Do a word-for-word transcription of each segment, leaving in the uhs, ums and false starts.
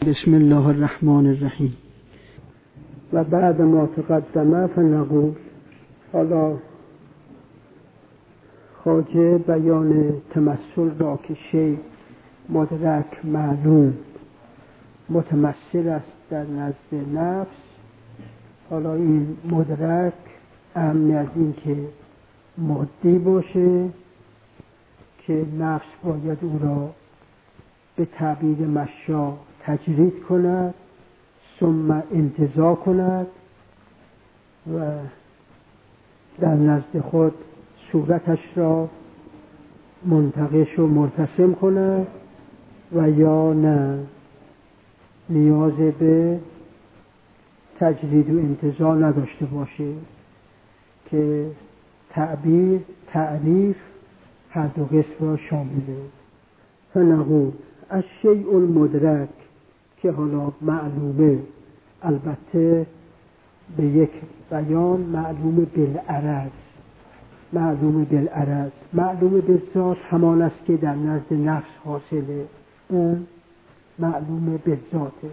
بسم الله الرحمن الرحیم. و بعد ما تقدمه فنقول. حالا خواجه بیان تمثل را که شیء مدرک معلوم متمثل است در نزد نفس. حالا این مدرک اهم از این که مادی باشه که نفس باید او را به تعبیر مشا تجرید کند، ثم انتزاع کند و در نزد خود صورتش را منتقش و مرتسم کند، و یا نه نیاز به تجرید و انتزاع نداشته باشه که تعبیر تعریف هر دو قسم را شامله. فنقول الشیء المدرک که حالا معلومه، البته به یک بیان معلوم بالعرض، معلوم بالعرض معلوم بالذات همان است که در نزد نفس حاصله، اون معلوم بالذاته،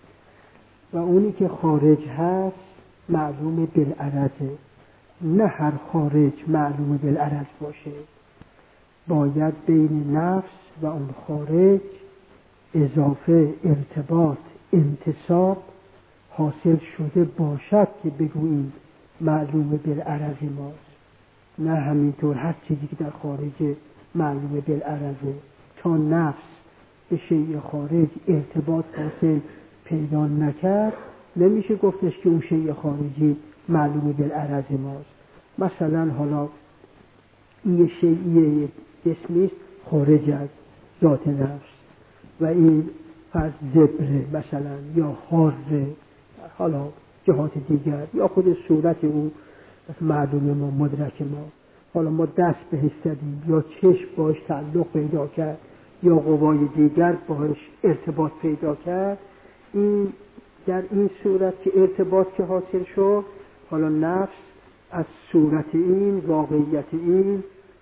و اونی که خارج هست معلوم بالعرضه. نه هر خارج معلوم بالعرض باشه، باید بین نفس و اون خارج اضافه ارتباط انتصاب حاصل شده باشد که بگوییم معلوم بالعرض ماست. نه همینطور هر چیزی که در خارج معلوم بالعرضه، تا نفس به شیء خارج ارتباط حاصل پیدا نکرد نمیشه گفتش که اون شیء خارجی معلوم بالعرض ماست. مثلا حالا این شیء اسمی خارج از ذات نفس و این فرض زبره مثلا یا حاره، حالا جهات دیگر یا خود صورت او معلوم ما مدرک ما. حالا ما دست بهش زدیم یا چشم باش تعلق پیدا کرد یا قوای دیگر باش ارتباط پیدا کرد، این در این صورت که ارتباط که حاصل شد، حالا نفس از صورت این واقعیت این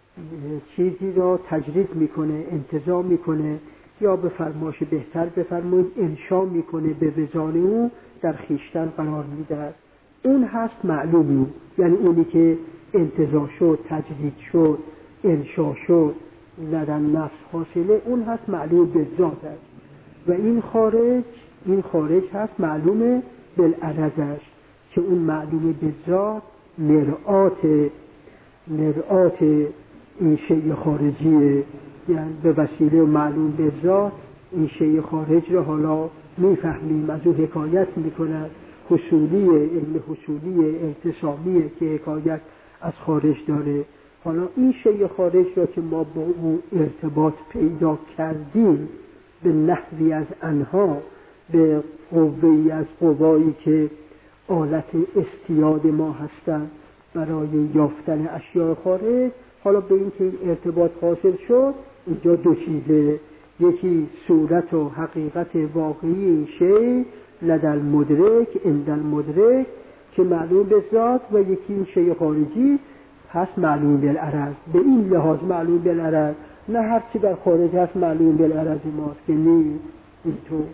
چیزی را تجرید میکنه، انتزاع میکنه، یا به فرمایش بهتر بفرمایید انشا میکنه، به وزان او در خیشتن قرار میده. اون هست معلومی، یعنی اونی که انتزاع شد، تجرید شد، انشا شد، در نفس حاصله، اون هست معلوم به ذات است. و این خارج این خارج هست معلوم بالعرضش که اون معلوم به ذات مرآت مرآت این شیء خارجیه، یعنی به وسیله معلوم به ذات این شیء خارج رو حالا میفهمیم، از او حکایت میکند، حصولی علم حصولی اعتصامیه که حکایت از خارج داره. حالا این شیء خارج را که ما با او ارتباط پیدا کردیم به نحوی از انها، به قوه‌ای از قوایی که آلت استیاد ما هستند برای یافتن اشیاء خارج، حالا به این که این ارتباط حاصل شد، اینجا دو چیزه، یکی صورت و حقیقت واقعی این شیء لدى المدرک عند المدرک که معلوم به ذات، و یکی این شیء خارجی هست معلوم بالعرض. به این لحاظ معلوم بالعرض، نه هر چی در خارج هست معلوم بالعرض ماست که نیست. اینطور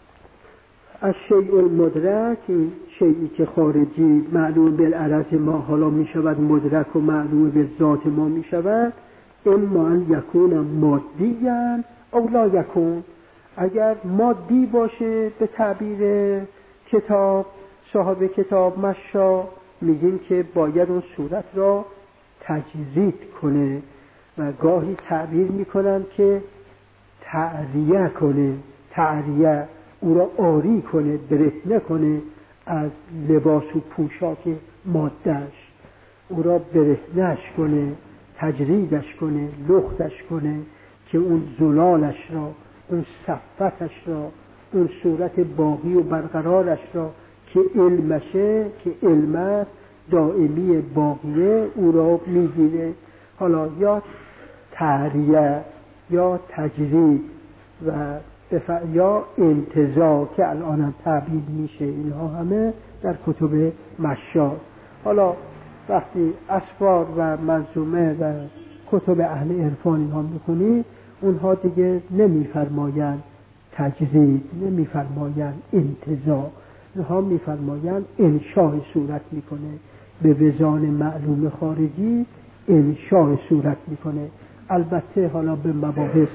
الشیء المدرک، این شیئی که خارجی معلوم بالعرض ما حالا می شود مدرک و معلوم به ذات ما می شود، اما ان یکون مادیاً او لا یکون، اگر مادی باشه به تعبیر کتاب صاحب کتاب مشا میگیم که باید اون صورت را تجرید کنه، و گاهی تعبیر میکنن که تعریه کنه، تعریه او را آری کنه، برهنه کنه از لباس و پوشاک مادهش، او را برهنهش کنه، تجریدش کنه، لختش کنه که اون زلالش را، اون صفتش را، اون صورت باقی و برقرارش را که علمشه، که علمت دائمی باقیه، او را میگیره. حالا یا تعریه یا تجرید و یا انتزاع که الان هم تعبیر میشه، اینها همه در کتب مشاد. حالا وقتی اسفار و منظومه و کتب اهل عرفان اینها میخونی، اونها دیگه نمیفرمایند تجرید، نمیفرمایند انتزاع. اینها میفرمایند انشاء صورت میکنه، به وزان معلوم خارجی انشاء صورت میکنه. البته حالا به مباحث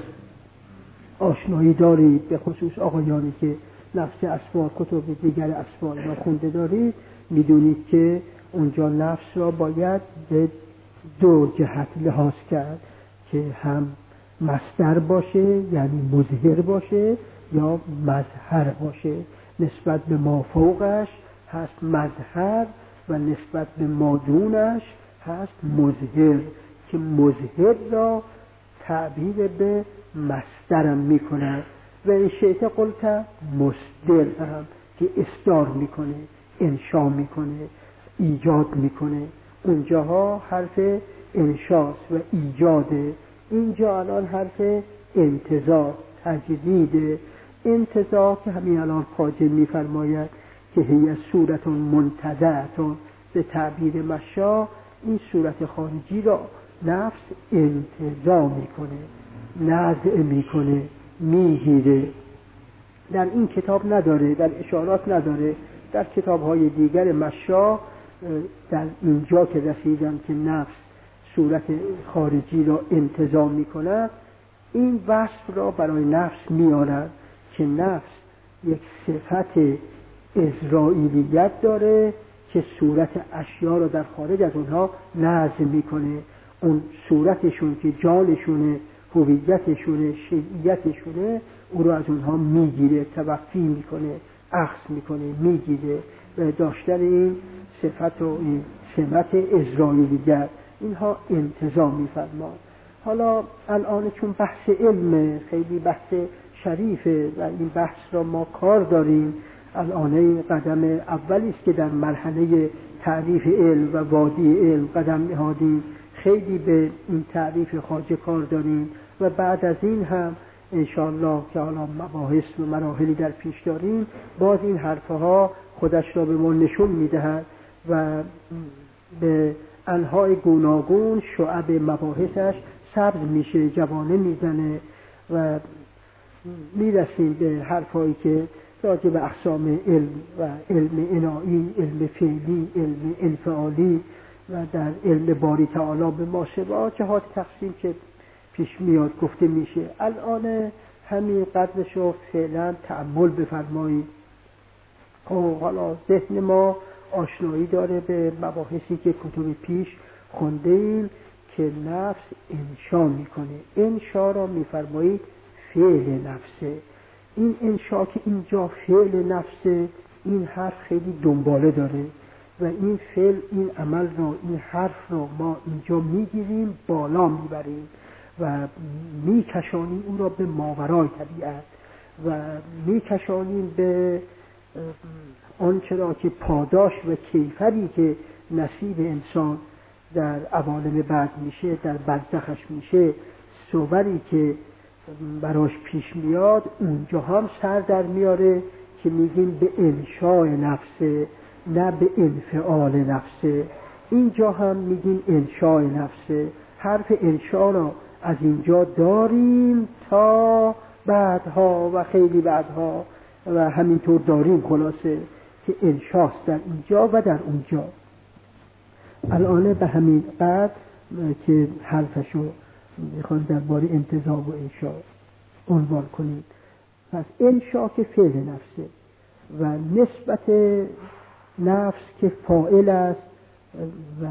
آشنایی دارید، به خصوص آقایانی که نفس اسفار، کتب دیگر اسفار را خونده دارید، میدونید که اونجا نفس را باید به دو جهت لحاظ کرد که هم مصدر باشه یعنی مظهر باشه یا مظهر باشه. نسبت به ما فوقش هست مظهر و نسبت به ما دونش هست مظهر، که مظهر را تعبیر به مصدرم میکنه و این شیطه قلت مصدر هم که اصدار میکنه، انشا میکنه، ایجاد میکنه. اونجاها حرف انشاست و ایجاده. اینجا الان حرف انتزاع، تجدید. انتزاع که همین الان خواجه میفرماید که هی صورت منتزعتون به تعبیر مشا، این صورت خارجی را نفس انتزاع میکنه، نزع میکنه، میگیره. در این کتاب نداره، در اشارات نداره. در کتاب‌های دیگر مشا در اینجا که رسیدن که نفس صورت خارجی را انتزاع میکند، این وصف را برای نفس میارد که نفس یک صفت ازرائیلیت داره که صورت اشیا را در خارج از اونها نزع میکنه. اون صورتشون که جانشونه، هویتشونه، شیعیتشونه، او را از اونها میگیره، توفی میکنه، اخذ میکنه، میگیره. و داشتن این صفت و این سمت ازرائیلیت، اینها انتزاع میفرماد. حالا الان چون بحث علم خیلی بحث شریفه و این بحث را ما کار داریم، الان این قدم اولی است که در مرحله تعریف علم و وادی علم قدم نهادیم. خیلی به این تعریف خواجه کار داریم و بعد از این هم انشاءالله که حالا مباحث و مراحلی در پیش داریم، باز این حرفها خودش را به ما نشون میدهد و به انواع گوناگون شعب مباحثش سبز میشه، جوانه میزنه و میرسیم به حرفایی که راجع به اقسام علم و علم انایی، علم فعلی، علم انفعالی و در علم باری تعالی به ما شبه جهات تقسیم که پیش میاد گفته میشه. الان همین قدرش رو فعلا تأمل بفرمایید. حالا ذهن ما آشنایی داره به مباحثی که کتب پیش خونده ایم که نفس انشا میکنه. انشا را میفرمایید فعل نفسه. این انشا که اینجا فعل نفسه، این حرف خیلی دنباله داره و این فعل، این عمل را، این حرف را ما اینجا میگیریم، بالا میبریم و میکشانیم او را به ماورای طبیعت و میکشانیم به آنچه را که پاداش و کیفری که نصیب انسان در عوالم بعد میشه، در برزخش میشه، صوری که براش پیش میاد، اونجا هم سر در میاره که میگیم به انشاء نفسه، نه به انفعال نفسه. اینجا هم میگیم انشاء نفسه. حرف انشاء را از اینجا داریم تا بعدها و خیلی بعدها و همینطور داریم، خلاصه که انشاست در اینجا و در اونجا. الان به همین قدر که حرفشو میخوان درباره انتزاع و انشاء عنوان کنیم. پس انشاء که فعل نفسه و نسبت نفس که فاعل است و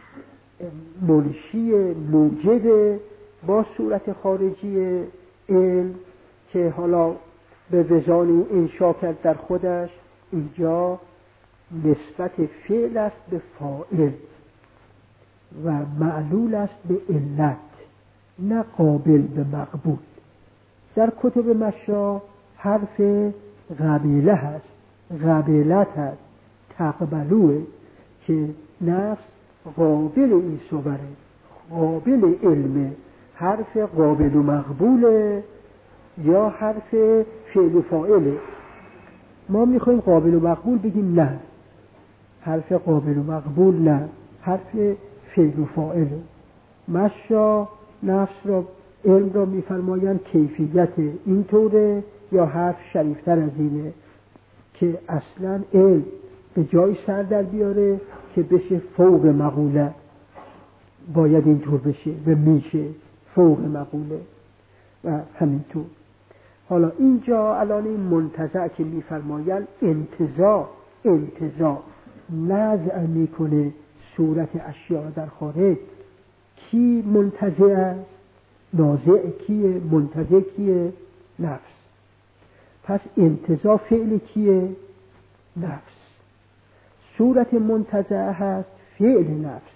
منشی موجد با صورت خارجی علم که حالا به وزان انشاء کرد در خودش، اینجا نسبت فعل است به فاعل و معلول است به علت، نه قابل به مقبول. در کتب مشا حرف قبیله هست، قبیلت هست، تقبلوه که نفس قابل این صوره، قابل علمه. حرف قابل و مقبوله یا حرف فعل و فاعله؟ ما میخوایم قابل و مقبول بگیم نه، حرف قابل و مقبول نه، حرف فعل و فاعله. مشا نفس را، علم را میفرمایند کیفیت اینطوره، یا حرف شریفتر از اینه که اصلا علم به جای سر در بیاره که بشه فوق مقوله، باید اینطور بشه و میشه فوق مقوله و همینطور. حالا اینجا الان این منتزع که میفرمایند انتزاع انتزاع نزع میکنه صورت اشیاء در خارج. کی منتزع است؟ نازع کیه؟ منتزع کیه؟ نفس. پس انتزاع فعل کیه؟ نفس. صورت منتزع هست فعل نفس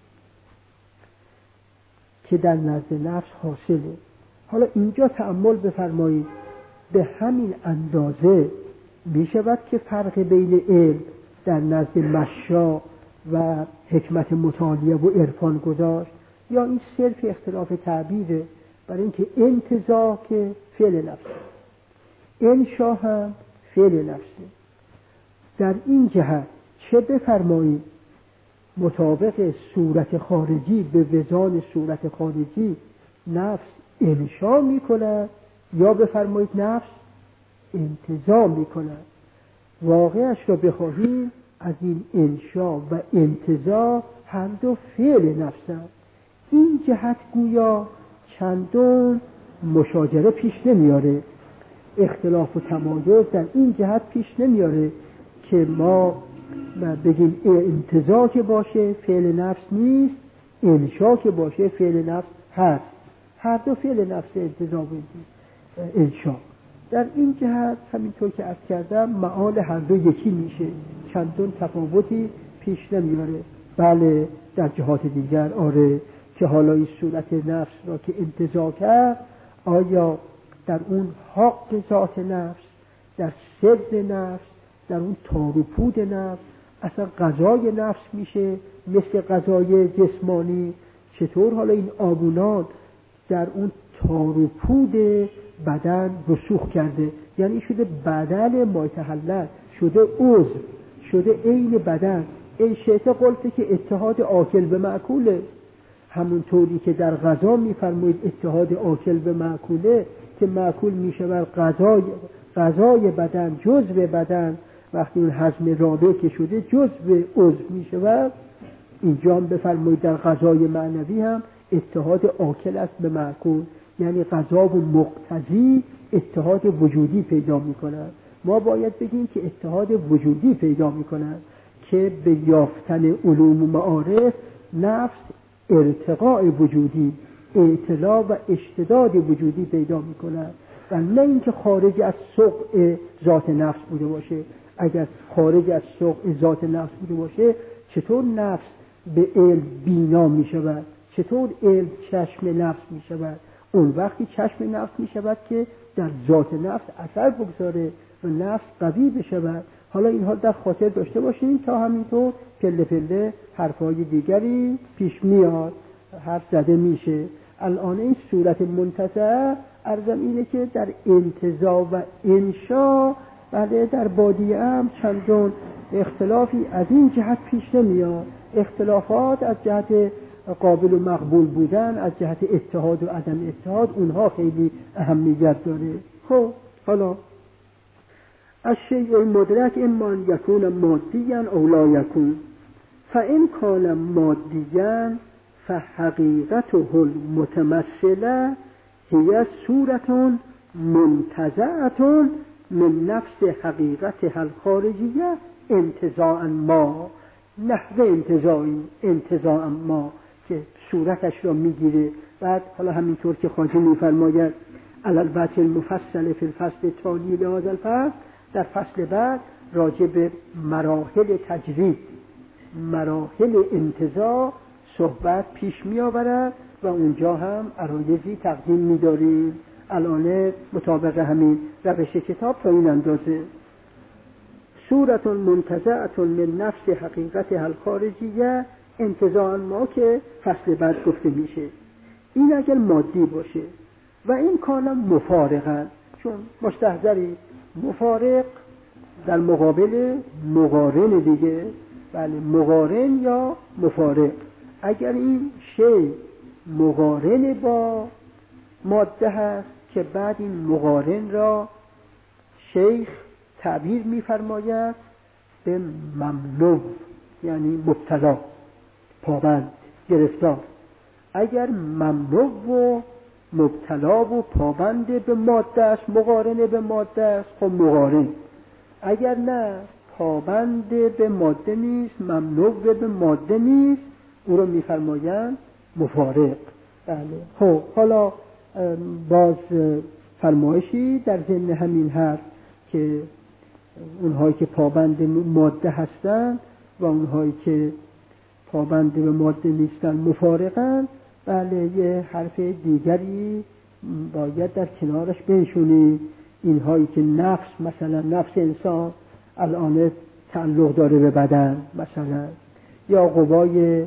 که در نزد نفس حاصله. حالا اینجا تأمل بفرمایید، به همین اندازه می شود که فرق بین علم در نزد مشا و حکمت مطالعه و عرفان گذاشت، یا این صرف اختلاف تعبیره؟ برای اینکه انتزاع که فعل نفسه، انشا هم فعل نفسه. در این جهت چه بفرمایید مطابق صورت خارجی به وزان صورت خارجی نفس انشا می کند، یا بفرمایید نفس انتزاع می کند. واقعش را بخواهید از این انشا و انتزاع هر دو فعل نفس هست. این جهت گویا چندان مشاجره پیش نمیاره، اختلاف و تمایز در این جهت پیش نمیاره که ما بگیم انتزاع که باشه فعل نفس نیست، انشا که باشه فعل نفس هست. هر دو فعل نفس انتزاع و انشا. در این جهت همینطور که عرض کردم معال هر دو یکی میشه، چندان تفاوتی پیش نمیاره. بله در جهات دیگر آره که حالا این صورت نفس را که انتزاع کرد، آیا در اون حق ذات نفس، در سر نفس، در اون تار و پود نفس اصلا غذای نفس میشه مثل غذای جسمانی؟ چطور حالا این آبونات در اون تار و پود بدن رسوخ کرده، یعنی شده بدن مایتحلل، شده عضو، شده عین بدن. این شیطه قلته که اتحاد آکل به معکوله، همونطوری که در غذا میفرمایید اتحاد آکل به معکوله، که معکول میشود غذای غذای بدن، جزء بدن. وقتی اون هضم رابع که شده جزء عضو میشود، اینجا هم بفرمایید در غذای معنوی هم اتحاد آکل است به معکول، یعنی غذا و مقتضی اتحاد وجودی پیدا میکنند. ما باید بگیم که اتحاد وجودی پیدا میکنند که به یافتن علوم و معارف نفس ارتقاء وجودی، اطلاع و اشتداد وجودی پیدا میکنند و نه اینکه خارج از سقع ذات نفس بوده باشه. اگر خارج از سقع ذات نفس بوده باشه چطور نفس به علم بینا می شود؟ چطور علم چشم نفس می شود؟ اون وقتی چشم نفس می شود که در ذات نفس اثر بگذاره و نفس قوی بشود. حالا اینها در خاطر داشته باشید تا همینطور پله پله حرفای دیگری پیش میاد، حرف زده میشه. الان این صورت منتزع عرضم اینه که در انتزاع و انشا بله در بادیه هم چندان اختلافی از این جهت پیش نمیاد. اختلافات از جهت قابل و مقبول بودن، از جهت اتحاد و عدم اتحاد، اونها خیلی اهمیت داره. خب حالا الشیء المدرک اما یکون مادیا او لا یکون، فان کان مادیا فحقیقته المتمثله هي صورة منتزعة من نفس حقیقتها الخارجیه انتزاعا ما، نحو انتزاعی انتزاعا ما که صورتش را میگیره. بعد حالا همینطور که خواجه میفرماید علی الوجه المفصل فی الفصل التالی لهذا الفصل، در فصل بعد راجع به مراحل تجرید، مراحل انتزاع صحبت پیش می آورد و اونجا هم عرایضی تقدیم می داریم. الان مطابق همین روش کتاب تا این اندازه. صورت منتزعة من نفس حقیقتها الخارجیه انتزاعا ما که فصل بعد گفته میشه. این اگر مادی باشه و این کانم مفارقا، چون مستحضری مفارق در مقابل مقارن دیگه، بله مقارن یا مفارق. اگر این شی مقارن با ماده هست که بعد این مقارن را شیخ تعبیر می‌فرماید به مملو، یعنی مبتلا، پابند، گرفتار. اگر مملو و مبتلا و پابند به ماده است، مقارنه به ماده است، خب مقارن. اگر نه پابند به ماده نیست، مملو به ماده نیست، او رو می‌فرمایند مفارق. بله. خب حالا باز فرمایشی در ضمن همین حرف که اونهایی که پابند ماده هستند و اونهایی که پابند به ماده نیستن مفارقن. بله، یه حرف دیگری باید در کنارش بنشونی. اینهایی که نفس، مثلا نفس انسان الان تعلق داره به بدن مثلا، یا قوای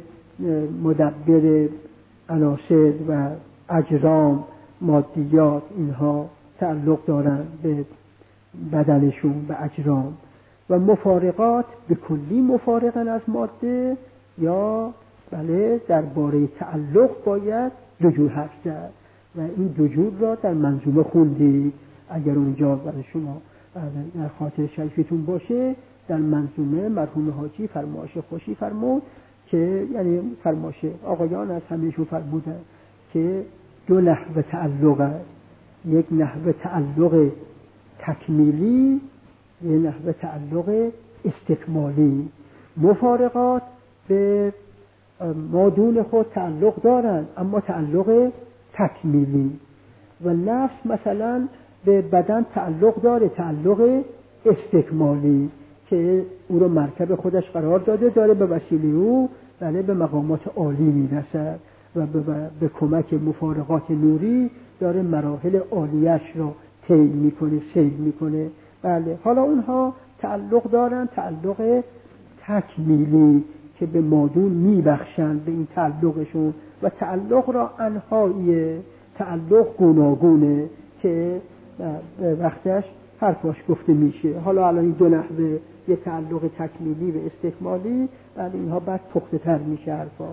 مدبر عناصر و اجرام، مادیات، اینها تعلق دارن به بدنشون، به اجرام. و مفارقات به کلی مفارقن از ماده، یا بله درباره تعلق باید دو جور حرف زد و این دو جور را در منظومه خوندید. اگر اونجا برای شما در خاطر شریفتون باشه، در منظومه مرحوم حاجی فرمایش خوشی فرمود که، یعنی فرمایش آقایان از همیشون فرمودن که دو نحو تعلق است، یک نحو تعلق تکمیلی، یک نحو تعلق استکمالی. مفارقات به مادون خود تعلق دارند اما تعلق تکمیلی، و نفس مثلا به بدن تعلق داره، تعلق استکمالی، که او رو مرکب خودش قرار داده، داره به وسیله او بله به مقامات عالی میرسد و به, به کمک مفارقات نوری داره مراحل عالیش رو طی میکنه، سیر میکنه. بله، حالا اونها تعلق دارن، تعلق تکمیلی که به مادون میبخشن به این تعلقشون، و تعلق را انهاییه، تعلق گوناگونه که وقتش حرفاش گفته میشه. حالا الان این دو نحوه، یه تعلق تکمیلی و استکمالی، بعد اینها بعد پخته تر میشه حرفا.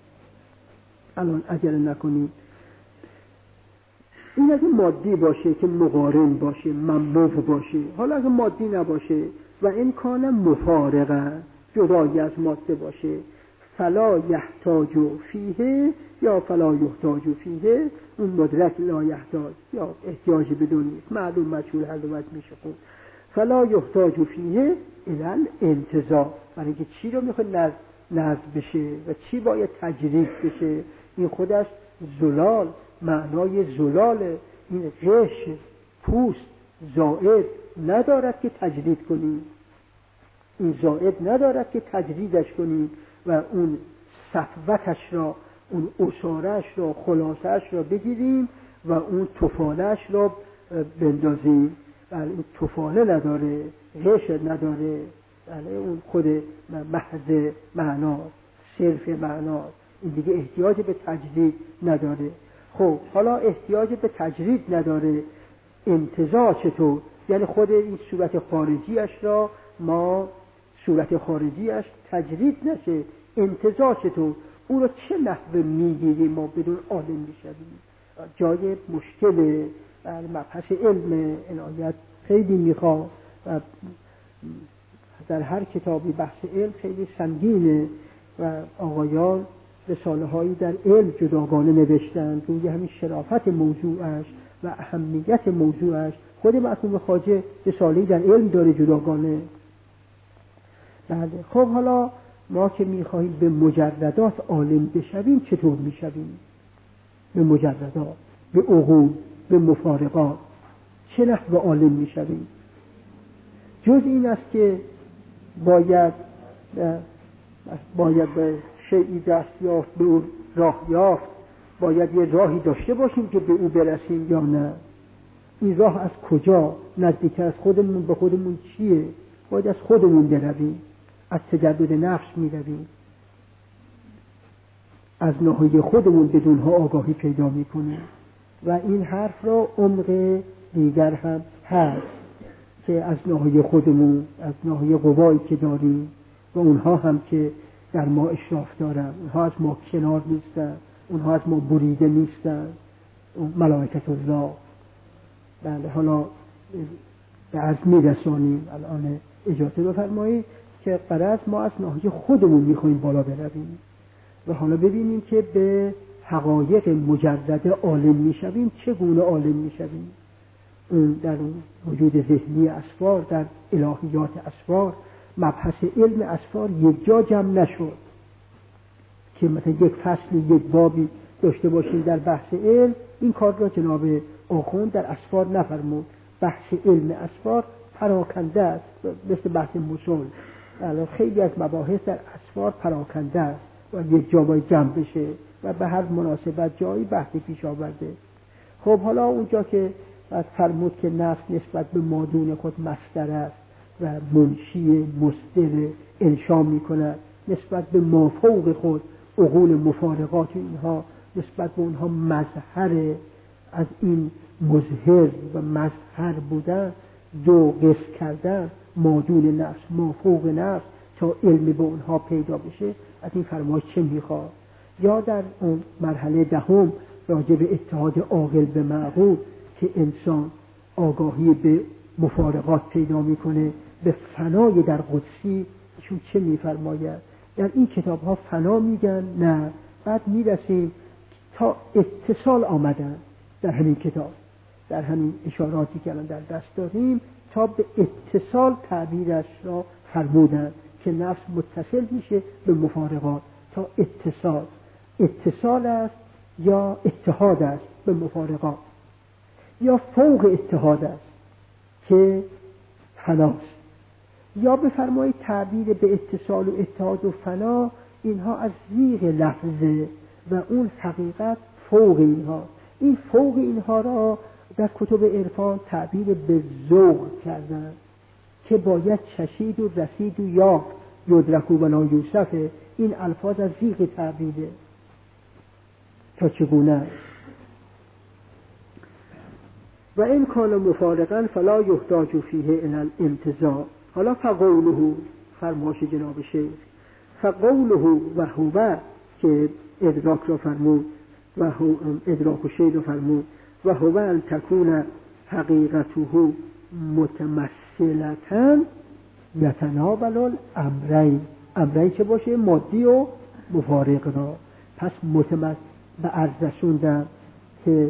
الان عجله نکنید. این اگه مادی باشه که مقارن باشه، مملو باشه. حالا اگه مادی نباشه و امکان مفارقه، جدایی از ماده باشه، فلا یحتاج فیه یا فلا یحتاج فیه، اون مدرک لا یحتاج یا احتیاج بدون نیست، معلوم مجهول هر دو وجه میشه خود. فلا یحتاج فیه الان انتزاع، برای اینکه چی رو میخواد نزد نزد بشه و چی باید تجرید بشه. این خودش زلال، معنای زلال، این غش، پوست، زائد ندارد که تجرید کنیم، این زائد ندارد که تجریدش کنیم و اون صفوتش را، اون اصارش را، خلاصش را بگیریم و اون تفالش را بندازیم. بله، اون تفاله نداره، غش نداره، بله اون خود محض معنا، صرف معنا، این دیگه احتیاج به تجرید نداره. خب حالا احتیاج به تجرید نداره، انتزاع چطور؟ یعنی خود این صورت خارجیش را ما، صورت خارجیش تجرید نشه، انتزاع چطور؟ او را چه نحوه میگیریم ما بدون عالم میشویم؟ جای مشکل مبحث علم عنایت خیلی میخواد و در هر کتابی بحث علم خیلی سنگینه و آقایان رساله هایی در علم جداگانه نوشتند روی همین شرافت موضوعش و اهمیت موضوعش. خود مرحوم خواجه رساله‌ای در علم داره جداگانه. بله، خب حالا ما که میخواهیم به مجردات عالم بشویم چطور میشویم؟ به مجردات، به عقول، به مفارقات چه نحو عالم میشویم؟ جز این است که باید باید به شیئی دست یافت، به او راه یافت، باید یه راهی داشته باشیم که به او برسیم یا نه. این راه از کجا؟ نزدیک از خودمون به خودمون چیه؟ باید از خودمون برویم، از تجدد نفس میرویم، از ناحیه خودمون بدونها آگاهی پیدا میکنیم. و این حرف را عمق دیگر هم هست که از ناحیه خودمون، از ناحیه قوایی که داریم و اونها هم که در ما اشراف دارن، اونها از ما کنار نیستن، اونها از ما بریده نیستن، ملائکت الله. بله، حالا از میرسانیم. الان اجازه بفرمایید که غرض ما از ناحیه خودمون میخوایم بالا برویم و حالا ببینیم که به حقایق مجرد عالم میشویم. چگونه عالم میشویم؟ اون در وجود ذهنی اسفار، در الهیات اسفار، مبحث علم اسفار یک جا جمع نشد که مثلا یک فصلی یک بابی داشته باشیم در بحث علم. این کار را جناب آخوند در اسفار نفرمود. بحث علم اسفار پراکنده است، مثل بحث مصول. الان خیلی از مباحث در اسفار پراکنده است و یک جا باید جمع بشه و به هر مناسبت جایی بحثی پیش آورده. خب حالا اونجا که فرمود که نفس نسبت به مادون خود مصدر است و منشی مصدر انشا می کند، نسبت به مافوق خود عقول مفارقات اینها نسبت به اونها مظهر از این مظهر و مظهر بودن دو قسم کردن، مادون نفس مافوق نفس، تا علم به اونها پیدا بشه. از این فرمایش چه میخواد؟ یا در اون مرحله دهم راجع به اتحاد عاقل به معقول که انسان آگاهی به مفارقات پیدا میکنه، به فنای در قدسی، ایشون چه میفرماید؟ در این کتاب ها فنا میگن؟ نه. بعد میرسیم تا اتصال آمدن در همین کتاب، در همین اشاراتی که الان در دست داریم، تا به اتصال تعبیرش را فرمودن که نفس متصل میشه به مفارقات تا اتصال. اتصال است یا اتحاد است به مفارقات، یا فوق اتحاد است که فناست. یا بفرمایید تعبیر به اتصال و اتحاد و فنا، اینها از ریغ لفظه و اون حقیقت فوق اینها. این فوق اینها را در کتب عرفان تعبیر به ذوق کردن که باید چشید و رسید و یا یدرکو و لا یوسفه. این الفاظ از ریغ تعبیره تا چگونه و این کان مفارقا فلا یحتاج فیه الی الانتزاع. حالا فقوله، فرماش جناب شیخ، فقوله و هو که ادراک را فرمود و هو ادراک و شیخ را فرمود و هو ان تکون حقیقته متمثلتا یتناول الامرین. امرین چه باشه؟ مادی و مفارق را. پس متمثل به عرض رسوندم که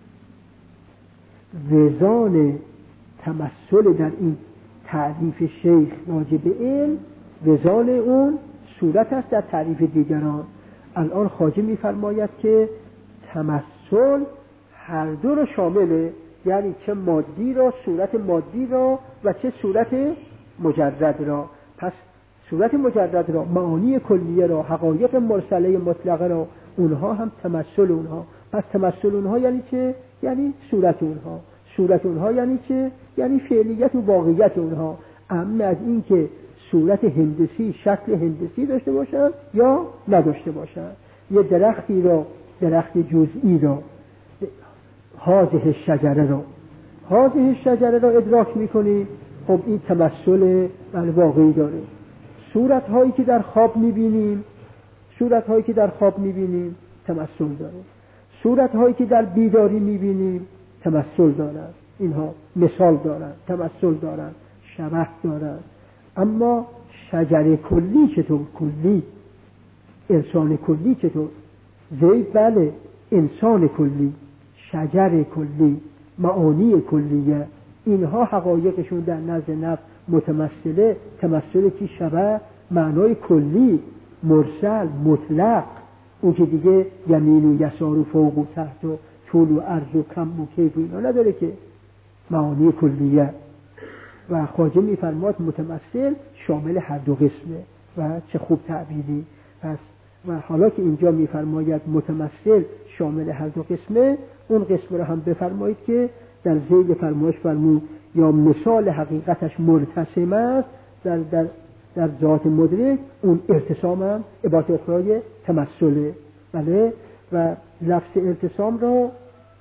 وزان تمثل در این تعریف شیخ راجع به علم، وزان اون صورت است در تعریف دیگران. الان خواجه می‌فرماید که تمثل هر دو رو شامله، یعنی چه مادی را، صورت مادی را، و چه صورت مجرد را. پس صورت مجرد را، معانی کلیه را، حقایق مرسله مطلقه را، اونها هم تمثل اونها. پس تمثل اونها یعنی چه؟ یعنی صورت اونها. صورت اونها یعنی چه؟ یعنی فعلیت و واقعیت اونها. اما از این که صورت هندسی، شکل هندسی داشته باشن یا نداشته باشن. یه درختی را، درخت جزئی را، هذه شجره را هذه شجره را ادراک میکنی، خب این تمثل واقعی داره. صورت هایی که در خواب میبینیم، صورت هایی که در خواب میبینیم تمثل داره. صورت هایی که در بیداری میبینیم تمثل دارن. اینها مثال دارن، تمثل دارن، شبه دارن. اما شجره کلی چطور؟ کلی انسان کلی چطور؟ زید بله انسان کلی، شجر کلی، معانی کلیه، اینها حقایقشون در نزد نفس متمثله. تمثل که شبه معنای کلی، مرسل، مطلق، اون که دیگه یمین و یسار و فوق و تحت و طول و عرض و کم و کیف و اینا نداره، که معانی کلیه. و خواجه میفرماد متمثل شامل هر دو قسمه و چه خوب تعبیری. پس و حالا که اینجا میفرماید متمثل شامل هر دو قسمه، اون قسم رو هم بفرمایید که در ذیل فرمایش فرمود یا مثال حقیقتش مرتسم است در, در, در ذات مدرک، اون ارتسام هم عبارت اخرای تمثله. بله. و لفظ ارتسام را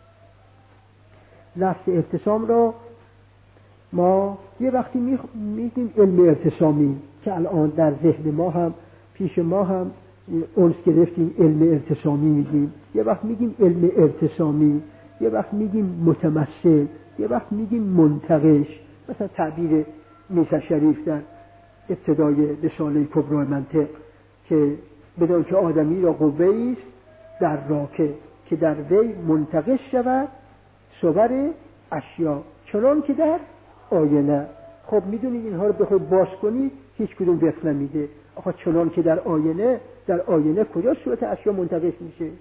لفظ ارتسام را ما یه وقتی میگیم علم ارتسامی، که الان در ذهن ما هم پیش ما هم اونس گرفتیم علم ارتسامی میگیم. یه وقت میگیم علم ارتسامی، یه وقت میگیم متمثل، یه وقت میگیم منتقش. مثلا تعبیر میرزا شریف در ابتدای رساله کبری منطق که بدون که آدمی را قوه‌ای است در راکه که در وی منتقش شود صور اشیا چنان که در آینه. خب میدونید اینها رو بخوای باز کنی هیچ کدوم وقت نمیده. آخه چنان که در آینه، در آینه کجا صورت اشیا منتقش میشه؟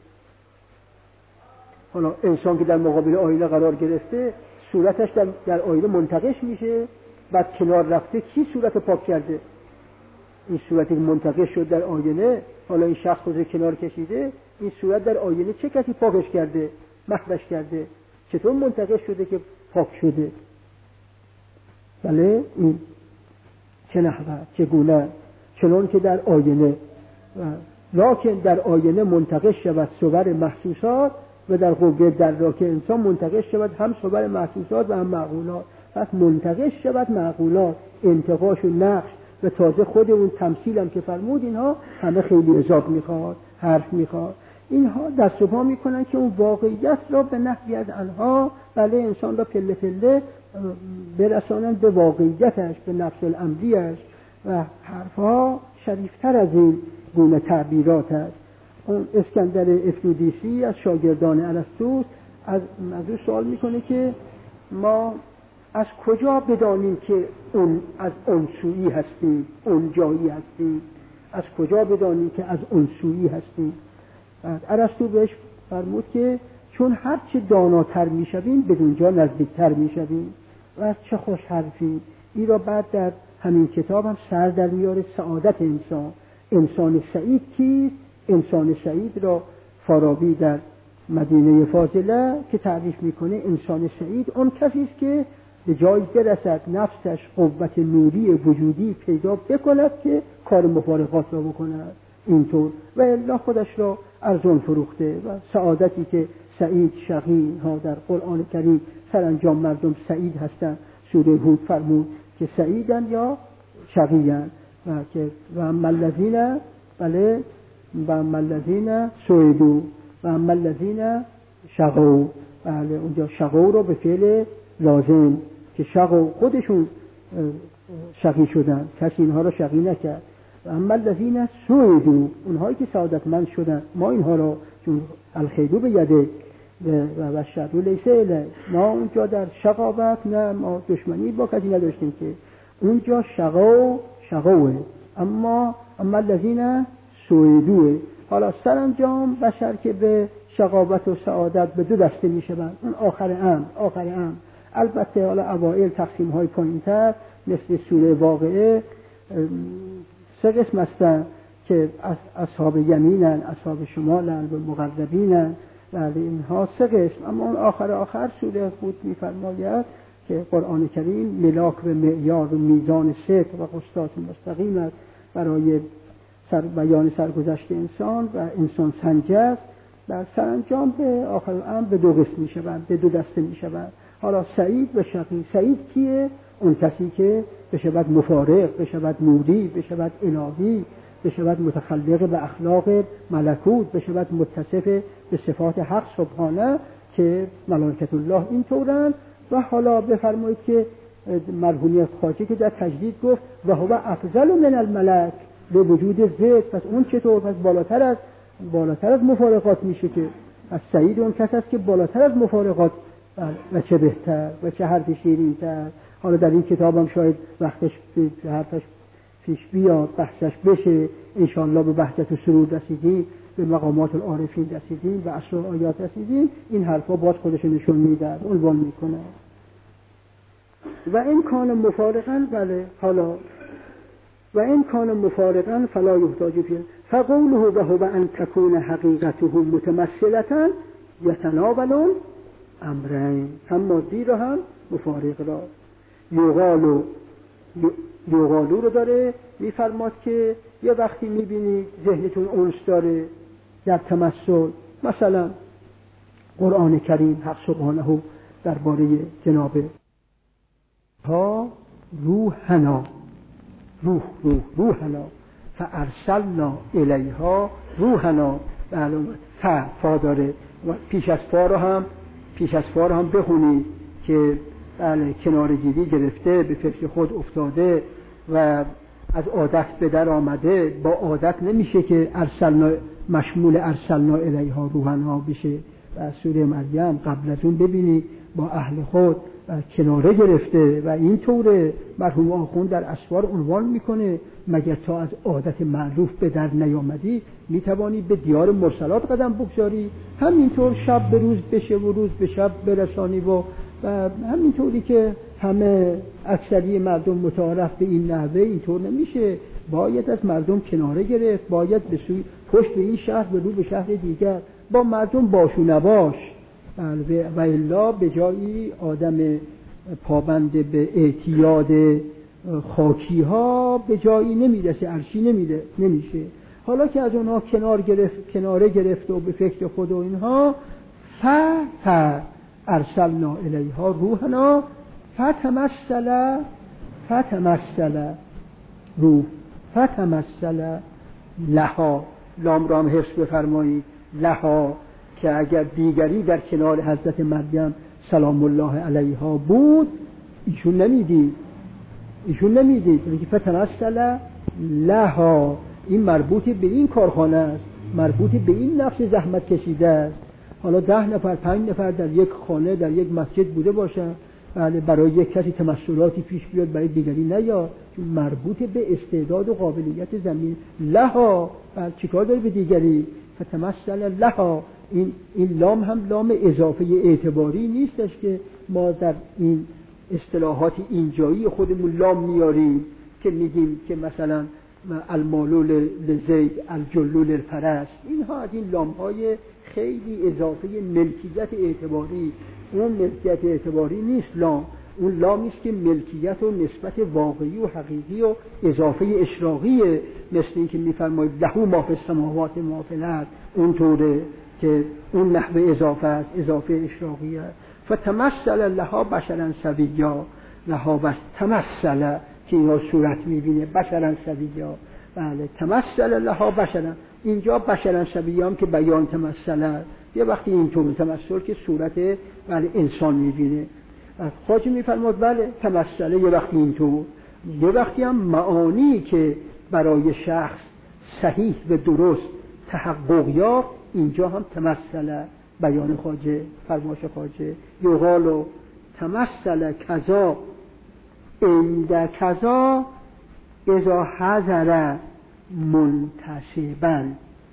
حالا انسان که در مقابل آینه قرار گرفته صورتش در, در آینه منتقش میشه، بعد کنار رفته کی صورت پاک کرده؟ این صورتی که منتقش شد در آینه، حالا این شخص خودش کنار کشیده، این صورت در آینه چه کسی پاکش کرده، محوش کرده؟ چطور منتقش شده که پاک شده؟ بله این چه نحوه چگونه؟ چنان که در آینه لکن در آینه منتقش شود صور محسوسات و در قوه در راکه انسان منتقش شود هم صور محسوسات و هم معقولات. پس منتقش شود معقولات، انتقاش و نقش و تازه خود اون تمثیل هم که فرمود اینها همه خیلی اضافه میخواد، حرف میخواد. اینها دست و پا میکنن که اون واقعیت را به نحوی از آنها بله انسان را پله پله برسانن به واقعیتش، به نفس الامریش و حرفها شریفتر از این گونه تعبیرات است. اون اسکندر افرودیسی از شاگردان ارسطو از موضوع سوال میکنه که ما از کجا بدانیم که اون از اون سویی هستیم، اون جایی هستیم؟ از کجا بدانیم که از اون سویی هستیم؟ ارسطو بهش فرمود که چون هر چه داناتر میشویم بدونجا نزدیکتر میشویم. و از چه خوش حرفی! این را بعد در همین کتاب هم سر در میاره سعادت انسان. انسان سعید کیست؟ انسان سعید را فارابی در مدینه فاضله که تعریف میکنه انسان سعید اون کسی است که به جایی برسد نفسش قوت نوری وجودی پیدا بکند که کار مفارقات را بکند اینطور و الا خودش را ارزان فروخته. و سعادتی که سعید شقی ها در قرآن کریم سرانجام مردم سعید هستند. سوره هود فرمود که سعیدن یا شقیان و که و اما الذین بله و اما الذین سعیدوا و اما الذین شقوا. بله اونجا شقوا رو به فعل لازم که شقوا خودشون شقی شدن، کسی اینها رو شقی نکرد. و اما الذین سعیدوا اونهایی که سعادتمند شدن ما اینها رو چون الخیرو به یده و شر لیس الیه ما اونجا در شقاوت نه ما دشمنی با کسی نداشتیم که اونجا شقاو شقاوه اما اما الذین سعیدوا. حالا سرانجام بشر که به شقاوت و سعادت به دو دسته میشوند. اون آخر امر آخر امر البته حالا اوائل تقسیم های پایین‌تر مثل سوره واقعه سه قسم هستن که اصحاب یمینن، اصحاب شمالن و مقربینن و اینها سه قسم. اما اون آخر آخر سوره هود می‌فرماید که قرآن کریم ملاک و معیار و میزان صدق و قسطاس مستقیم است برای سر بیان سرگذشت انسان و انسان سنجه در سرانجام به آخر الامر به دو قسم می‌شوند، به دو دسته می‌شوند. حالا سعید و شقی. سعید کیه؟ اون کسی که بشود مفارق، بشود نوری، بشود الهی، بشود متخلق به اخلاق ملکوت، بشود متصف به صفات حق سبحانه که ملائکت الله این طورن. و حالا بفرمایید که مرحوم خواجه که در تجدید گفت و هو افضل من الملک به وجود ذات، پس اون چطور؟ پس بالاتر از بالاتر از مفارقات میشه که از سعید اون کس است که بالاتر از مفارقات و چه بهتر و چه حرف شیرین‌تر. حالا در این کتاب هم شاید وقتش حرفش پیش بیاد بحثش بشه انشاءالله. به بحثت و سرور رسیدیم، به مقامات العارفین رسیدیم، به اسرار آیات رسیدیم. این حرفا باز خودش نشون میده، عنوان میکنه. و این کان مفارقا بله حالا و این کان مفارقا فلا یحتاج فیه فقوله و هو ان تكون حقیقته متمثلة یتناول امرین، هم مادی را هم مفارق را. یوغالو یوغالو رو داره میفرماد که یه وقتی میبینید ذهنتون اونس داره در تمثل، مثلا قرآن کریم حق سبحانه درباره جناب ها روحنا روح روح روحنا فارسلنا الیها روحنا معلومه فا فا داره و پیش از فا رو هم پیش از فا رو هم بخونید که بله کنارگیری گرفته، به فکر خود افتاده و از عادت به در آمده. با عادت نمیشه که ارسلنا مشمول ارسلنا الیها روحنا بشه. و سوره مریم قبل از اون ببینید با اهل خود کناره گرفته و این طور مرحوم آخوند در اسوار عنوان میکنه مگر تا از عادت معروف به در نیامدی میتوانی به دیار مرسلات قدم بگذاری، همینطور شب به روز بشه و روز به شب برسانی و و همینطوری که همه اکثری مردم متعارف به این نحوه اینطور نمیشه. باید از مردم کناره گرفت، باید به سوی پشت به این شهر به رو به شهر دیگر با مردم باش و نباش. و الا به جایی آدم پابند به اعتیاد خاکی ها به جایی نمیرسه، عرشی نمیره نمیشه. حالا که از اونها کنار گرفت کناره گرفت و به فکر خود و اینها ف ارسلنا الیها روحنا فتمثل فتمثل روح فتمثل لها، لام رام حفظ بفرمایید، لها، که اگر دیگری در کنار حضرت مریم سلام الله علیها بود ایشون نمیدید ایشون نمیدید میگه فتمثل لها. این مربوط به این کارخانه است، مربوط به این نفس زحمت کشیده است. حالا ده نفر پنج نفر در یک خانه در یک مسجد بوده باشن، بله برای یک کسی تمثلاتی پیش بیاد برای دیگری نیاد، چون مربوط به استعداد و قابلیت زمین لها. چیکار داره به دیگری؟ فتمثل لها. این این لام هم لام اضافه اعتباری نیستش که ما در این اصطلاحات اینجایی خودمون لام میاریم که میگیم که مثلا المالول لزید الجلول الفرس. اینها از این لام های خیلی اضافه ملکیت اعتباری، اون ملکیت اعتباری نیست لام، اون لامی است که ملکیت و نسبت واقعی و حقیقی و اضافه اشراقیه، مثل این که میفرمایید له ما فی السماوات و ما فی الارض، اونطوره که اون نحوه اضافه است، اضافه اشراقیه. فتمثل لها بشرا سویا، لها بس تمثل که اینها صورت میبینه بشرا سویا. بله تمثل لها بشرا، اینجا بشرا سویا هم که بیان تمثل، یه وقتی اینطور تمثل که صورت بله انسان میبینه. خواجه میفرماد بله تمثل یه وقتی اینطور، یه وقتی هم معانی که برای شخص صحیح و درست تحقق یافت اینجا هم تمثل بیان خواجه، فرمایش خواجه یقال تمثل کذا عند کذا اذا حضر منتسبا.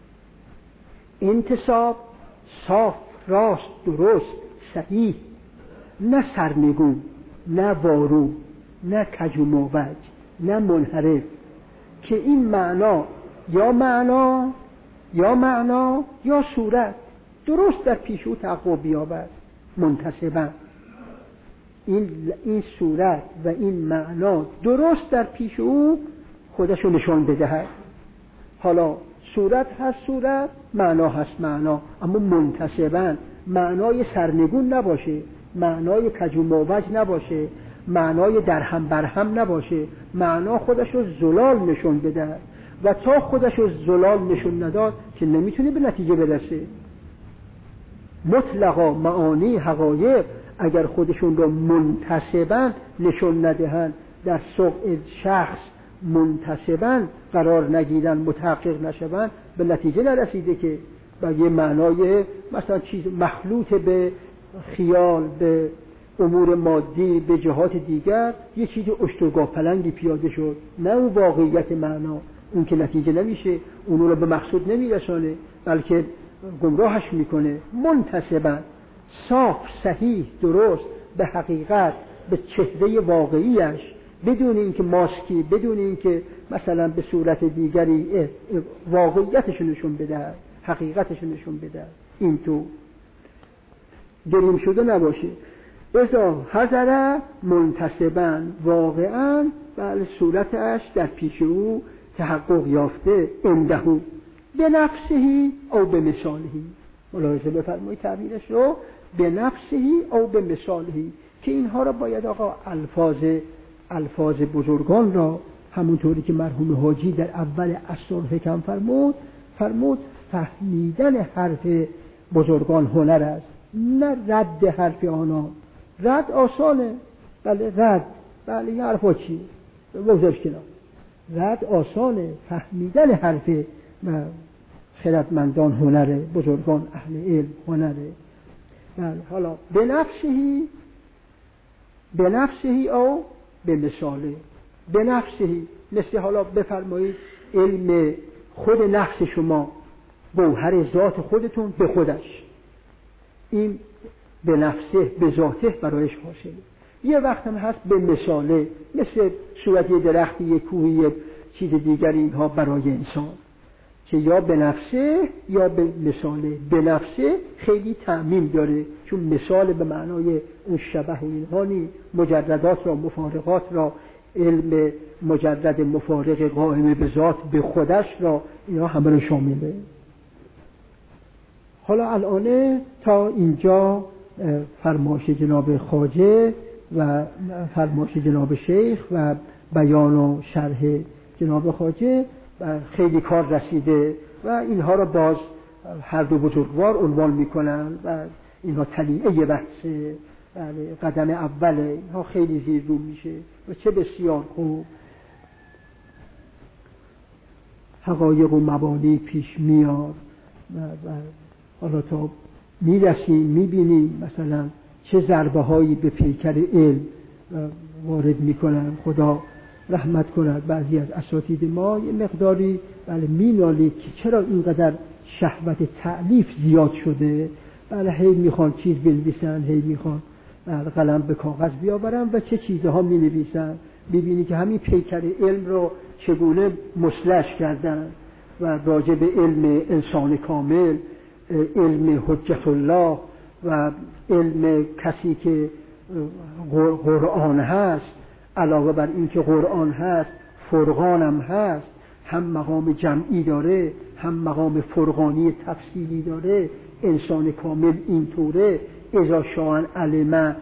انتصاب صاف، راست، درست، صحیح، نه سرنگون، نه وارو، نه کج و موج، نه منحرف، که این معنا یا معنا یا معنا یا صورت درست در پیش او تحقق بیابد. منتسبا این این صورت و این معنا درست در پیش او خودشو نشان بدهد. حالا صورت هست صورت، معنا هست معنا، اما منتسبا معنای سرنگون نباشه، معنای کج و موج نباشه، معنای درهم برهم نباشه، معنا خودشو زلال نشان بده و تا خودشو زلال نشون نداد که نمیتونه به نتیجه برسه. مطلقا معانی حقایق اگر خودشون رو منتسبا نشون ندهن، در سوق شخص منتسبا قرار نگیرن، متحقق نشون، به نتیجه نرسیده که با یه معنای مثلا چیز مخلوط به خیال، به امور مادی، به جهات دیگر یه چیز اشترگاه پلنگی پیاده شد، نه اون واقعیت معنا، اون که نتیجه نمیشه، اون رو به مقصود نمیرسانه بلکه گمراهش میکنه. منتسبا صاف، صحیح، درست به حقیقت، به چهره واقعیش، بدون اینکه ماسکی، بدون اینکه مثلا به صورت دیگری واقعیتش نشون بده، حقیقتش نشون بده، این تو دریم شده نباشه. اذا حضر منتسبا، واقعا بله صورتش در پیش او تحقق یافته، اندهو به نفسهی او به مثالهی. ملاحظه بفرمایید تعبیرش رو، به نفسهی او به مثالهی، که اینها را باید آقا الفاظ الفاظ بزرگان را همونطوری که مرحوم حاجی در اول اسرار حکم فرمود فرمود فهمیدن حرف بزرگان هنر است، نه رد حرف آنها. رد آسانه، بله رد، بله یه حرفا چی بگذارش کنار. رد آسانه، فهمیدن حرفه و خردمندان هنره، بزرگان اهل علم هنره. بله حالا به نفسهی به نفسهی او به مثاله. به نفسهی مثل حالا بفرمایید علم خود نفس شما، گوهر ذات خودتون به خودش، این به نفسه به ذاته برایش حاصله. یه وقت هم هست به مثاله، مثل صورت یه درختی، یه کوهی، یه چیز دیگر، اینها برای انسان که یا به نفسه یا به مثاله. به نفسه خیلی تعمیم داره، چون مثال به معنای اون شبه و اینها نی، مجردات را، مفارقات را، علم مجرد مفارق قائم به ذات به خودش را، اینا همه رو شامله. حالا الان تا اینجا فرمایش جناب خواجه و فرمایش جناب شیخ و بیان و شرح جناب خواجه خیلی کار رسیده و اینها را باز هر دو بزرگوار عنوان میکنن و اینها تلیعه بحثه، قدم اوله، اینها خیلی زیر رو میشه و چه بسیار خوب حقایق و مبانی پیش میاد و, و حالا تا میرسیم میبینیم مثلا چه ضربه هایی به پیکر علم وارد میکنن. خدا رحمت کند بعضی از اساتید ما یه مقداری بله مینالی که چرا اینقدر شهوت تألیف زیاد شده. بله هی میخوان چیز بنویسن، هی میخوان بله قلم به کاغذ بیاورن و چه چیزها مینویسن. ببینی که همین پیکر علم رو چگونه مسلش کردن و راجع به علم انسان کامل، علم حجت الله و علم کسی که قرآن هست، علاوه بر این که قرآن هست فرقان هم هست، هم مقام جمعی داره هم مقام فرقانی تفصیلی داره. انسان کامل اینطوره، اذا شاء علم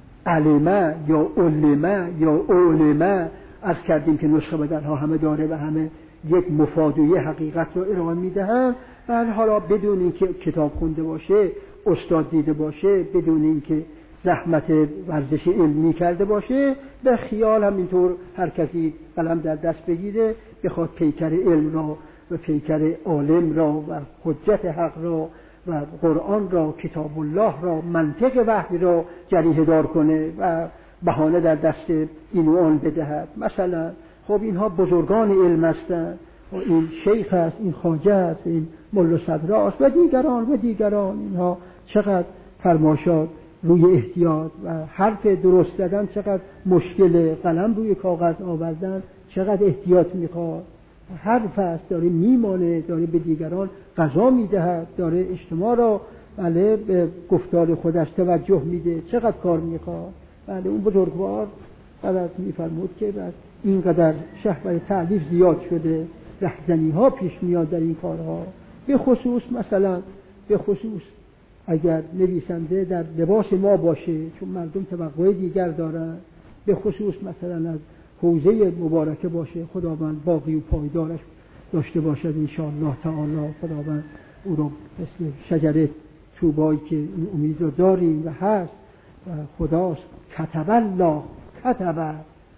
علم یا علم یا علم. عرض کردیم که نسخه بدلها همه داره و همه یک مفاد و یک حقیقت رو ارائه میدهن. و حالا بدون اینکه کتاب خونده باشه، استاد دیده باشه، بدون اینکه زحمت ورزش علمی کرده باشه، به خیال هم اینطور هر کسی قلم در دست بگیره بخواد پیکر علم را و پیکر عالم را و حجت حق را و قرآن را، کتاب الله را، منطق وحی را جریحه دار کنه و بهانه در دست این و آن بدهد. مثلا خب اینها بزرگان علم هستند، این شیخ است، این خواجه است، این ملا صدراست و دیگران و دیگران. اینها چقدر فرمایشات روی احتیاط و حرف درست دادن چقدر مشکل، قلم روی کاغذ آوردن چقدر احتیاط میخواد. حرف است داره میمانه، داره به دیگران قضا میدهد، داره اجتماع را بله به گفتار خودش توجه میده، چقدر کار میخواد. بله اون بزرگوار قدر میفرمود که بعد اینقدر شهوت تألیف زیاد شده، رهزنی ها پیش میاد در این کارها. به خصوص مثلا به خصوص اگر نویسنده در لباس ما باشه، چون مردم توقع دیگر دارن، به خصوص مثلا از حوزه مبارکه باشه، خداوند باقی و پایدارش داشته باشد انشاءالله تعالی. خداوند او رو مثل شجره چوبایی که این امید رو داریم و هست و خداست. کتب الله، کتب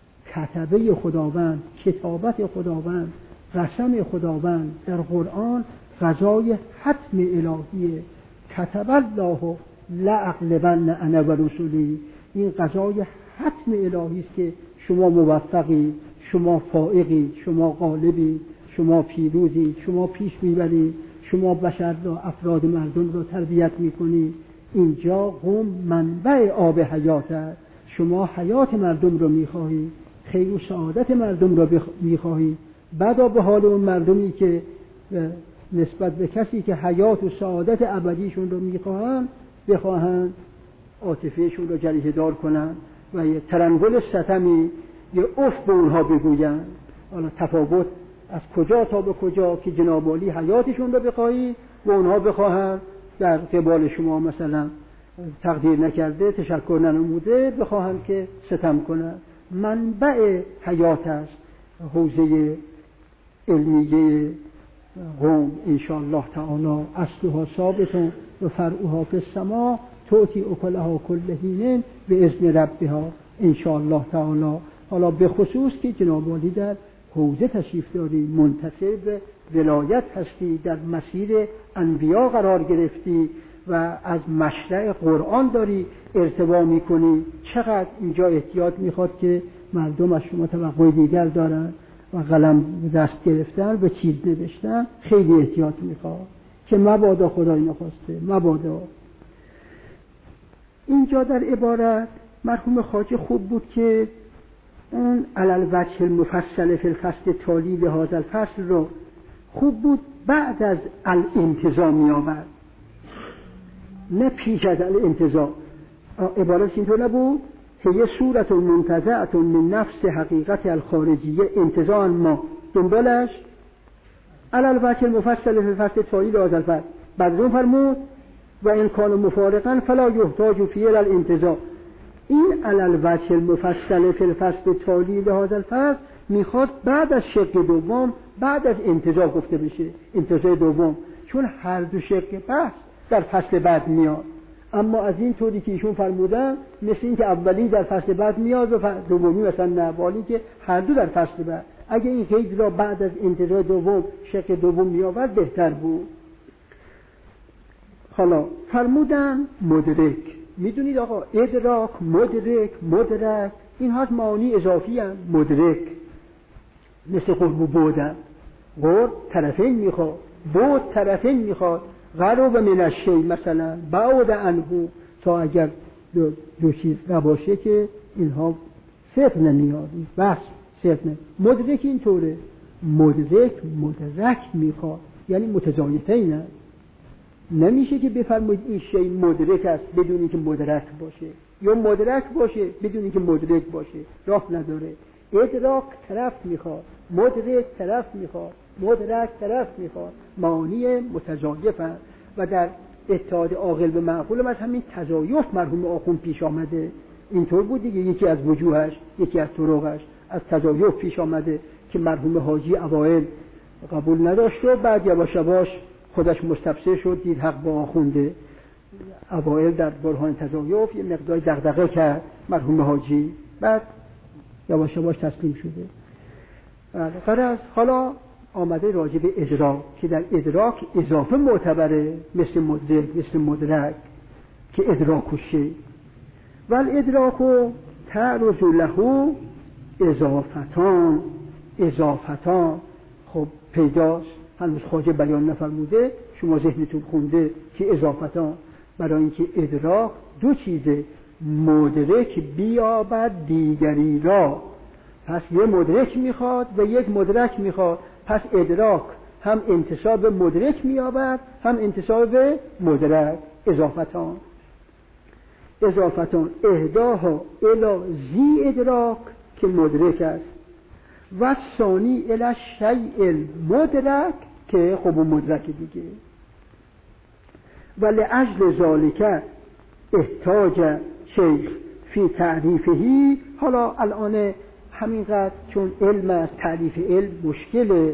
کتبه خداوند، کتابت خداوند، قسم خداوند در قرآن قضای حتم الهیه. کتب الله لاغلبن انا و رسلی. این قضای حتم الهی است که شما موفقی، شما فائقی، شما غالبی، شما پیروزی، شما پیش میبری، شما بشر را، افراد مردم را تربیت میکنی. اینجا قوم منبع آب حیات است. شما حیات مردم را میخواهی، خیر و سعادت مردم را میخواهی. بعدا به حال اون مردمی که نسبت به کسی که حیات و سعادت ابدیشون رو میخواهن بخواهن عاطفهشون رو جریحه دار کنن و یه ترنگل ستمی یه اف به اونها بگوین. حالا تفاوت از کجا تا به کجا که جناب عالی حیاتشون رو بخواهی و اونها بخواهن در قبال شما مثلا تقدیر نکرده، تشکر ننموده، بخواهن که ستم کنن. منبع حیات است حوزه علمیه قوم انشاءالله تعالی. اصلها ثابت و فرعها فی السماء تؤتی اکلها کل حین باذن ربها ان شاء الله تعالی. حالا به خصوص که جناب عالی در حوزه تشریف داری، منتصب به ولایت هستی، در مسیر انبیا قرار گرفتی و از مشرع قرآن داری ارتباط میکنی، چقدر اینجا احتیاط میخواد که مردم از شما توقع دیگر دارن و قلم دست گرفتن به چیز نوشتن خیلی احتیاط میخواد که مبادا خدای نخواسته مبادا. اینجا در عبارت مرحوم خواجه خوب بود که اون علل وجه المفصل فی الفصل تالی لهذا الفصل رو خوب بود بعد از الانتزاع می آورد، نه پیش از الانتزاع. عبارت اینطور نبود هی صورت منتزعت من نفس حقیقت الخارجیه انتزاعا ما دنبالش علل وجه المفصل فی الفصل تالی لهذا الفصل. بعد اون فرمود و این کان مفارقا فلا یحتاج فی الانتزاع. این علل وجه المفصل فی الفصل تالی لهذا الفصل میخواد بعد از شق دوم بعد از انتزاع گفته بشه، انتزاع دوم، چون هر دو شق بحث در فصل بعد میاد. اما از این طوری که ایشون فرمودن مثل این که اولی در فصل بعد میاد و دومی مثلا نه، ولی که هر دو در فصل بعد. اگه این قید را بعد از انتزاع دوم شق دوم میآورد بهتر بود. حالا فرمودن مدرک. میدونید آقا ادراک، مدرک، مدرک اینها معانی اضافی هستند. مدرک مثل قرب و بعدن، قرب طرفین میخواد، بعد طرفین میخواد. قرب من الشیء مثلا بعد عنه، تا اگر دو, دو چیز نباشه که اینها صفر نمیاد، بس صفر نمیاد. مدرک اینطوره، مدرک مدرک میخواد، یعنی متضایفین است. نمیشه که بفرمایید این شی مدرک است بدون اینکه مدرک باشه، یا مدرک باشه بدون اینکه مدرک باشه، راه نداره. ادراک طرف میخواد، مدرک طرف میخواد، مدرک طرف میخواد، معانی متضایف است. و در اتحاد عاقل به معقول از همین تضایف مرحوم آخوند پیش آمده. اینطور بود دیگه، یکی از وجوهش، یکی از طرقش از تضایف پیش آمده که مرحوم حاجی اوائل قبول نداشت و بعد یواش یواش خودش مستبصر شد، دید حق با آخونده. اوائل در برهان تضایف یه مقدار دغدغه کرد مرحوم حاجی، بعد یواش یواش تسلیم شده. غرض حالا آمده راجع به ادراک که در ادراک اضافه معتبره، مثل مدرک، مثل مدرک که ادراک و شی و الادراک تعرض له اضافتان. اضافتان خب پیداست، هنوز خواجه بیان نفرموده، شما ذهنتون خونده که اضافتان برای اینکه ادراک دو چیزه، مدرک بیابد دیگری را. پس یه مدرک میخواد و یک مدرک میخواد. پس ادراک هم انتساب به مدرک میابد هم انتساب به مدرک. اضافتان اضافتان اهداها الی زی ادراک که مدرک است و ثانی الی شیء مدرک که خب مدرک دیگه. و لأجل ذالک احتاج شیخ فی تعریفهی. حالا الان همینقدر چون علم است، تعریف علم مشکله،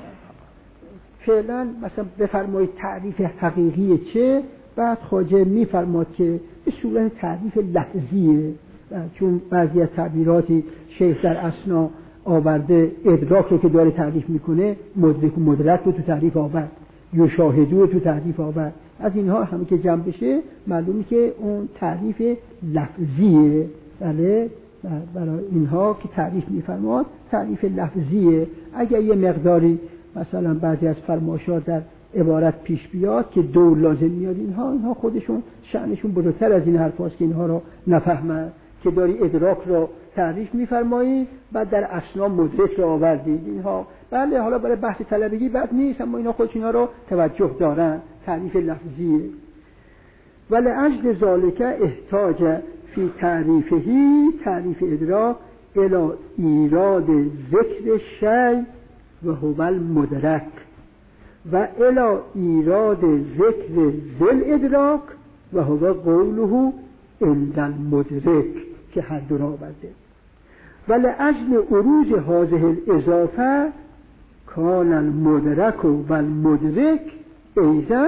فعلا مثلا بفرمایید تعریف حقیقی چه، بعد خواجه میفرماد که به صورت تعریف لفظیه، چون بعضی از تعبیراتی شیخ در اسنا آورده ادراک رو که داره تعریف میکنه مدرک و مدرک رو تو تعریف آورد، یشاهدو رو تو تعریف آورد. از اینها همه که جمع بشه معلومه که اون تعریف لفظیه. بله برای اینها که تعریف میفرماد تعریف لفظیه. اگر یه مقداری مثلا بعضی از فرمایشات در عبارت پیش بیاد که دور لازم میاد، اینها اینها خودشون شأنشون بزرگتر از این حرفاست که اینها رو نفهمن، که داری ادراک رو تعریف میفرمایی بعد در اسنا مدرک رو آوردید. اینها بله حالا برای بحث طلبگی بد نیست، اما اینا خودشون رو توجه دارن. تعریف لفظیه. ولی اجل ذالک احتاج فی تعریفهی، تعریف ادراک، الی ایراد ذکر شی و هو المدرک و الی ایراد ذکر ذل ادراک و هو قوله عند المدرک که هر دو را آورده. و لأجل عروض هذه الاضافه کان المدرک و المدرک ایضا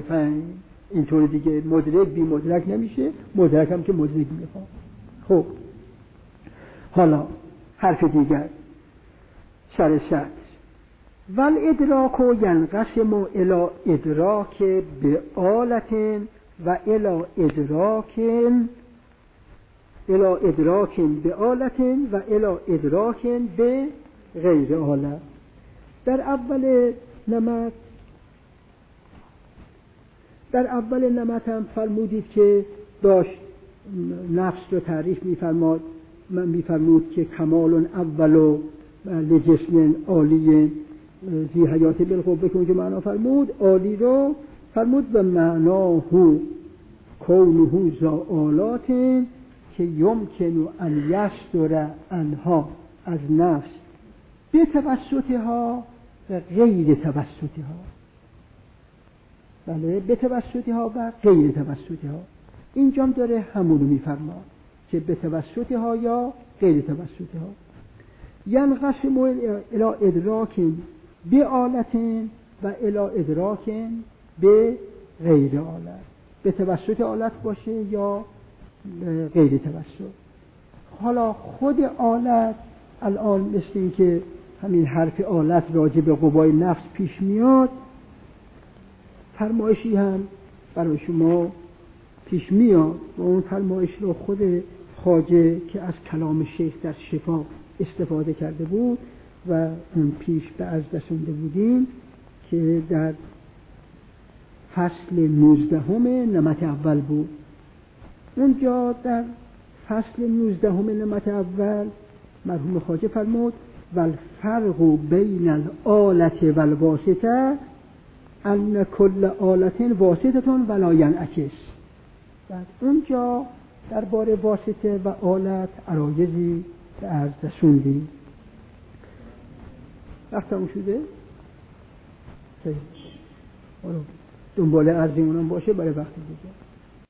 متضایفین. اینطور دیگه مدرک بی مدرک نمیشه، مدرک هم که مدرک میخواد. خب حالا حرف دیگر سر سطر ول ادراک و ینقسم الی ادراک به آلت و الی ادراک الی ادراک به آلت و الی ادراک به غیر آلت. در اول نمط در اول نمط هم فرمودید که داشت نفس رو تعریف می‌فرماد من می‌فرمود که کمال اول لجسم عالی ذی حیات بالقوه که اونجا معنا فرمود، عالی رو فرمود به معناه کونه زآلات که یمکن ان یصدر انها از نفس به توسطها و غیر توسطها. بله، به توسطها و غیر توسطها. اینجا داره همونو میفرماد که به توسطها یا غیر توسطها. ینقسم الی ادراک به آلت و الی ادراک به غیر آلت، به توسط آلت باشه یا غیر توسط. حالا خود آلت الان مثل این که همین حرف آلت راجع به قوای نفس پیش میاد، فرمایشی هم برای شما پیش میاد و اون فرمایش رو خود خواجه که از کلام شیخ در شفا استفاده کرده بود و اون پیش به از رسونده بودیم که در فصل نوزدهم نمط اول بود. اونجا در فصل نوزدهم نمط اول مرحوم خواجه فرمود والفرق بین الآلة والواسطه ان کل آلة واسطه ولا ینعکس. بعد اونجا درباره واسطه و آلت عرایضی به عرض رسوندیم. وقت همون شده؟ خیلی دنبال عرضی اونم باشه برای وقت دیگه.